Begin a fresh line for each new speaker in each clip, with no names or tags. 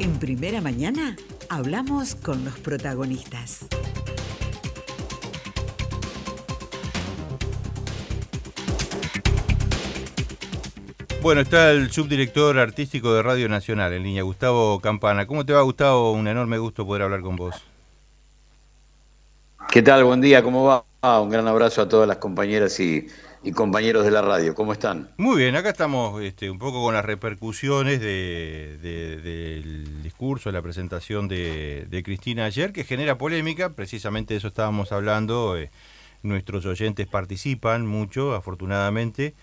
En Primera Mañana hablamos con los protagonistas.
Bueno, está el subdirector artístico de Radio Nacional en línea, Gustavo Campana. ¿Cómo te va, Gustavo? Un enorme gusto poder hablar con vos.
¿Qué tal? Buen día, ¿cómo va? Un gran abrazo a todas las compañeras y compañeros de la radio. ¿Cómo están?
Muy bien, acá estamos un poco con las repercusiones del discurso, de la presentación de Cristina ayer, que genera polémica. Precisamente de eso estábamos hablando. Nuestros oyentes participan mucho, afortunadamente,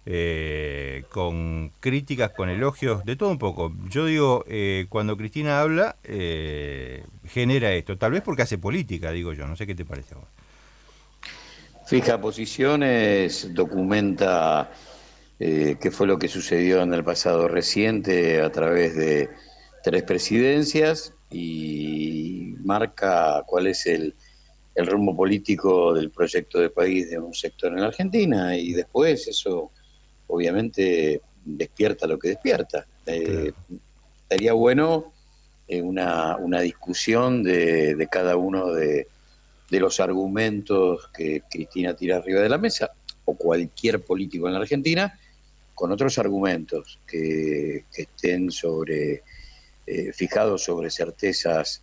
con críticas, con elogios, de todo un poco. Yo digo, cuando Cristina habla, genera esto, tal vez porque hace política, digo yo, no sé qué te parece a vos.
Fija posiciones, documenta qué fue lo que sucedió en el pasado reciente a través de 3 presidencias y marca cuál es el rumbo político del proyecto de país de un sector en la Argentina, y después eso obviamente despierta lo que despierta.
Claro.
Estaría bueno una discusión de cada uno de los argumentos que Cristina tira arriba de la mesa, o cualquier político en la Argentina, con otros argumentos que estén fijados sobre certezas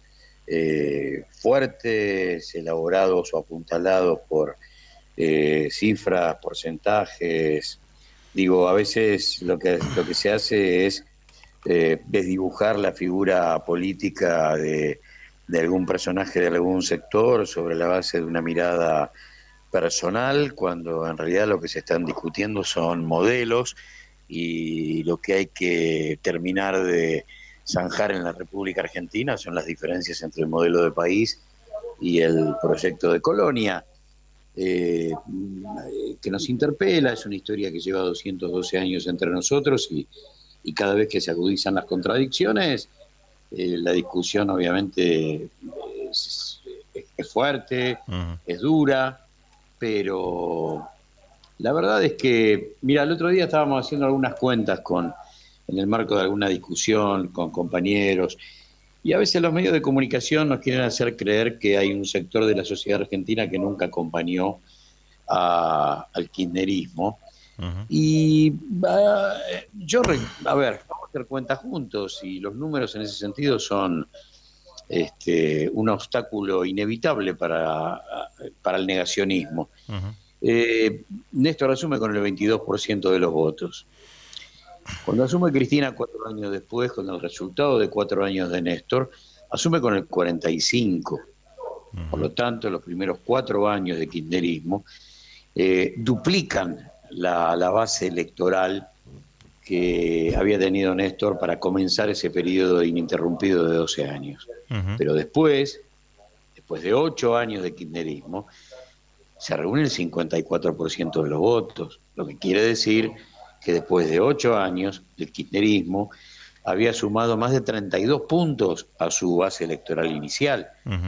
fuertes, elaborados o apuntalados por cifras, porcentajes. Digo, a veces lo que se hace es desdibujar la figura política de algún personaje de algún sector sobre la base de una mirada personal, cuando en realidad lo que se están discutiendo son modelos, y lo que hay que terminar de zanjar en la República Argentina son las diferencias entre el modelo de país y el proyecto de colonia. Que nos interpela, es una historia que lleva 212 años entre nosotros, y cada vez que se agudizan las contradicciones, la discusión obviamente es fuerte, es dura, pero la verdad es que, mira, el otro día estábamos haciendo algunas cuentas en el marco de alguna discusión con compañeros, y a veces los medios de comunicación nos quieren hacer creer que hay un sector de la sociedad argentina que nunca acompañó al kirchnerismo. Y a ver, vamos a hacer cuentas juntos, y los números en ese sentido son un obstáculo inevitable para el negacionismo. Néstor asume con el 22% de los votos. Cuando asume Cristina 4 años después, con el resultado de 4 años de Néstor, asume con el 45%. Por lo tanto, los primeros 4 años de kirchnerismo duplican la base electoral que había tenido Néstor para comenzar ese periodo ininterrumpido de 12 años. Pero después de 8 años de kirchnerismo, se reúne el 54% de los votos, lo que quiere decir que después de 8 años el kirchnerismo había sumado más de 32 puntos a su base electoral inicial.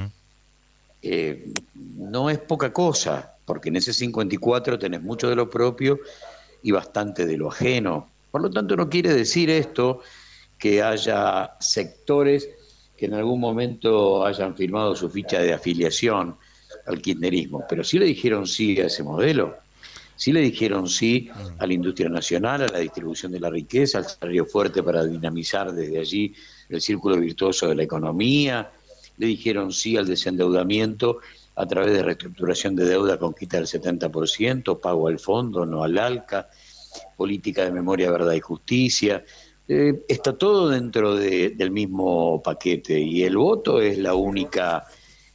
No es poca cosa, porque en ese 54 tenés mucho de lo propio y bastante de lo ajeno. Por lo tanto, no quiere decir esto que haya sectores que en algún momento hayan firmado su ficha de afiliación al kirchnerismo, pero sí le dijeron sí a ese modelo, sí le dijeron sí a la industria nacional, a la distribución de la riqueza, al salario fuerte para dinamizar desde allí el círculo virtuoso de la economía, le dijeron sí al desendeudamiento a través de reestructuración de deuda con quita del 70%, pago al fondo, no al ALCA, política de memoria, verdad y justicia. Está todo dentro del mismo paquete, y el voto es la única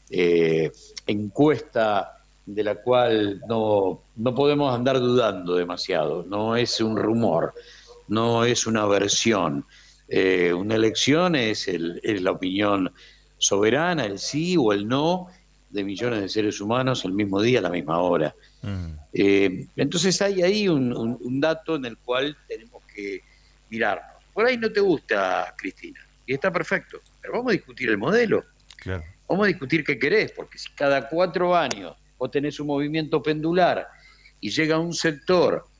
encuesta de la cual no podemos andar dudando demasiado. No es un rumor, no es una versión. Una elección es la opinión soberana, el sí o el no de millones de seres humanos el mismo día, a la misma hora. Entonces hay ahí un dato en el cual tenemos que mirarnos. Por ahí no te gusta, Cristina, y está perfecto, pero vamos a discutir el modelo.
Claro.
Vamos a discutir qué querés, porque si cada 4 años vos tenés un movimiento pendular y llega un sector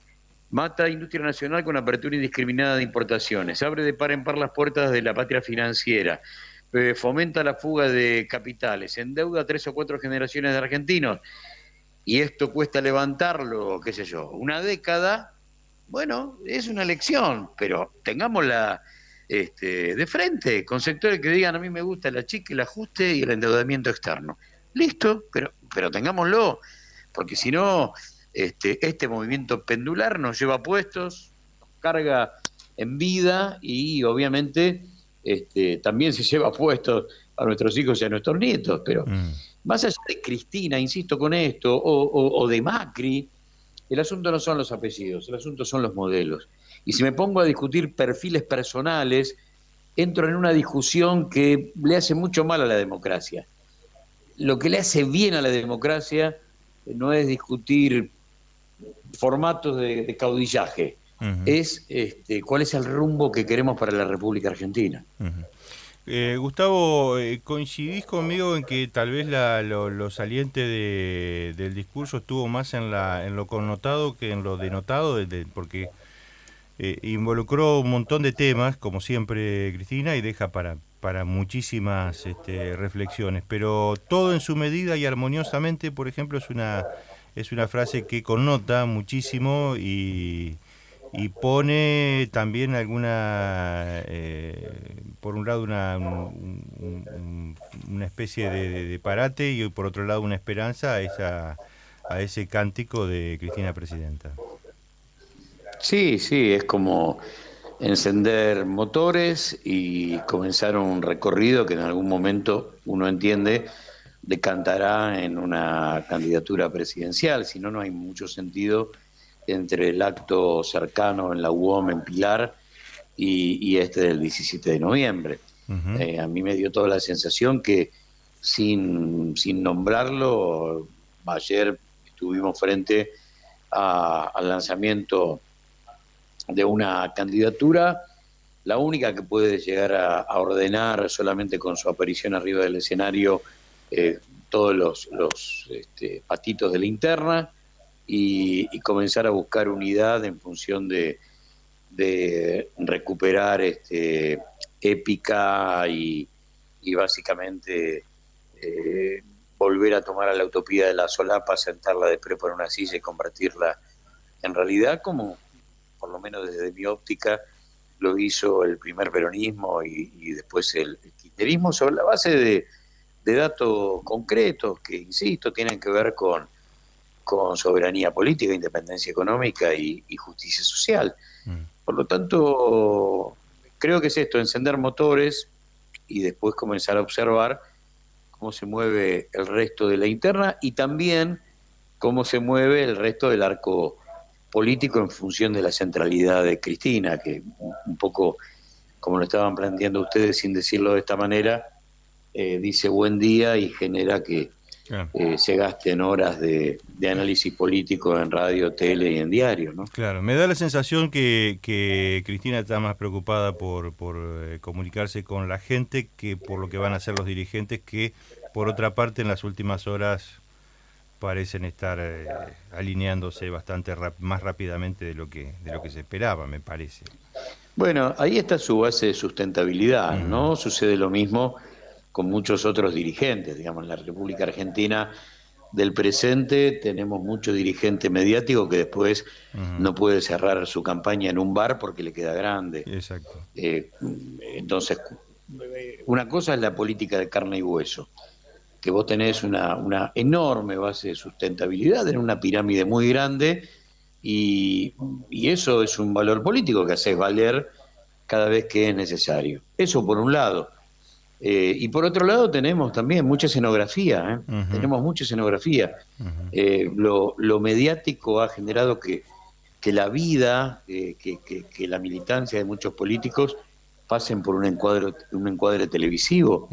Mata industria nacional con apertura indiscriminada de importaciones. Abre de par en par las puertas de la patria financiera. Fomenta la fuga de capitales. Endeuda a 3 o 4 generaciones de argentinos. Y esto cuesta levantarlo, qué sé yo, una década. Bueno, es una elección, pero tengámosla de frente, con sectores que digan: a mí me gusta la chica, el ajuste y el endeudamiento externo. Listo, pero tengámoslo, porque si no, este movimiento pendular nos lleva puestos, nos carga en vida y obviamente también se lleva puestos a nuestros hijos y a nuestros nietos. Pero más allá de Cristina, insisto con esto, o de Macri, el asunto no son los apellidos, el asunto son los modelos. Y si me pongo a discutir perfiles personales, entro en una discusión que le hace mucho mal a la democracia. Lo que le hace bien a la democracia no es discutir formatos de caudillaje, es cuál es el rumbo que queremos para la República Argentina.
Gustavo, ¿coincidís conmigo en que tal vez lo saliente del discurso estuvo más en lo connotado que en lo denotado? Porque involucró un montón de temas, como siempre Cristina, y deja para muchísimas reflexiones, pero todo en su medida y armoniosamente. Por ejemplo, es una frase que connota muchísimo y pone también alguna, por un lado una especie de parate y por otro lado una esperanza a ese cántico de Cristina Presidenta.
Sí, es como encender motores y comenzar un recorrido que en algún momento uno entiende decantará en una candidatura presidencial. Si no, no hay mucho sentido entre el acto cercano en la UOM en Pilar y del 17 de noviembre. A mí me dio toda la sensación que sin nombrarlo, ayer estuvimos frente al lanzamiento de una candidatura, la única que puede llegar a ordenar solamente con su aparición arriba del escenario todos los patitos de la interna y comenzar a buscar unidad en función de recuperar épica y básicamente volver a tomar a la utopía de la solapa, sentarla de prepo en una silla y convertirla en realidad, como por lo menos desde mi óptica lo hizo el primer peronismo y después el kirchnerismo, sobre la base de datos concretos que, insisto, tienen que ver con soberanía política, independencia económica y justicia social. Por lo tanto, creo que es esto: encender motores y después comenzar a observar cómo se mueve el resto de la interna y también cómo se mueve el resto del arco político en función de la centralidad de Cristina, que un poco, como lo estaban planteando ustedes sin decirlo de esta manera, dice buen día y genera que se gasten horas de análisis político en radio, tele y en diario, ¿no?
Claro, me da la sensación que Cristina está más preocupada por comunicarse con la gente que por lo que van a hacer los dirigentes, que por otra parte en las últimas horas parecen estar alineándose bastante más rápidamente de lo que se esperaba, me parece.
Bueno, ahí está su base de sustentabilidad, ¿no? Sucede lo mismo con muchos otros dirigentes. Digamos, en la República Argentina del presente tenemos mucho dirigente mediático que después no puede cerrar su campaña en un bar porque le queda grande.
Exacto.
Entonces, una cosa es la política de carne y hueso, que vos tenés una enorme base de sustentabilidad en una pirámide muy grande y eso es un valor político que haces valer cada vez que es necesario. Eso por un lado. Y por otro lado tenemos también mucha escenografía, tenemos mucha escenografía. Lo mediático ha generado que la vida, que la militancia de muchos políticos pasen por un encuadre televisivo.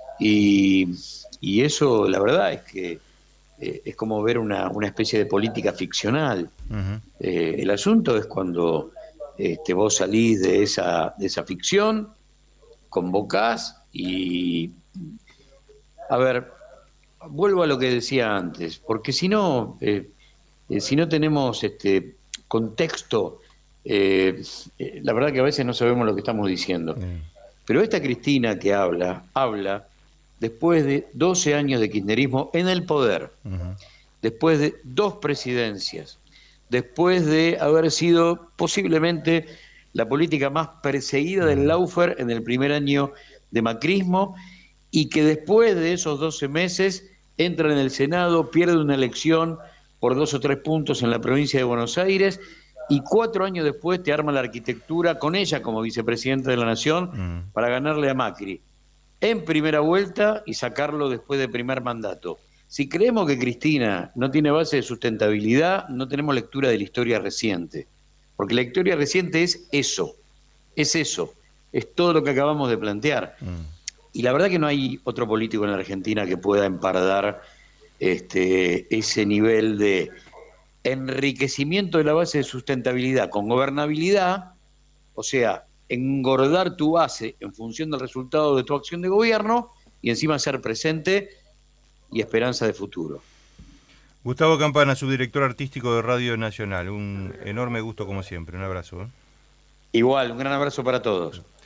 Y eso, la verdad, es que es como ver una especie de política ficcional. El asunto es cuando vos salís de esa ficción, convocás y... A ver, vuelvo a lo que decía antes, porque si no tenemos contexto, la verdad que a veces no sabemos lo que estamos diciendo. Pero esta Cristina que habla después de 12 años de kirchnerismo en el poder, después de 2 presidencias, después de haber sido posiblemente la política más perseguida del Lawfare en el primer año de macrismo, y que después de esos 12 meses entra en el Senado, pierde una elección por 2 o 3 puntos en la provincia de Buenos Aires, y 4 años después te arma la arquitectura con ella como vicepresidenta de la Nación para ganarle a Macri en primera vuelta y sacarlo después del primer mandato. Si creemos que Cristina no tiene base de sustentabilidad, no tenemos lectura de la historia reciente, porque la historia reciente es eso, es todo lo que acabamos de plantear. Y la verdad que no hay otro político en la Argentina que pueda empardar ese nivel de enriquecimiento de la base de sustentabilidad con gobernabilidad, o sea, engordar tu base en función del resultado de tu acción de gobierno y encima ser presente y esperanza de futuro.
Gustavo Campana, subdirector artístico de Radio Nacional, un enorme gusto como siempre, un abrazo.
Igual, un gran abrazo para todos.